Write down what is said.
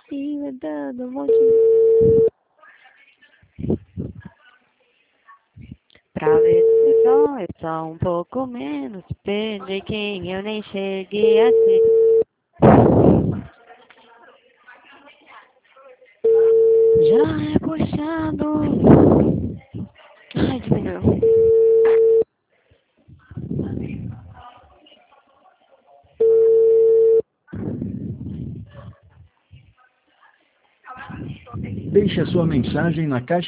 cima, dando um monte de... Pra ver se dói só um pouco menos. Perdi quem eu nem cheguei a ser. Já é puxado. Ai, diminuiu. Deixe a sua mensagem na caixa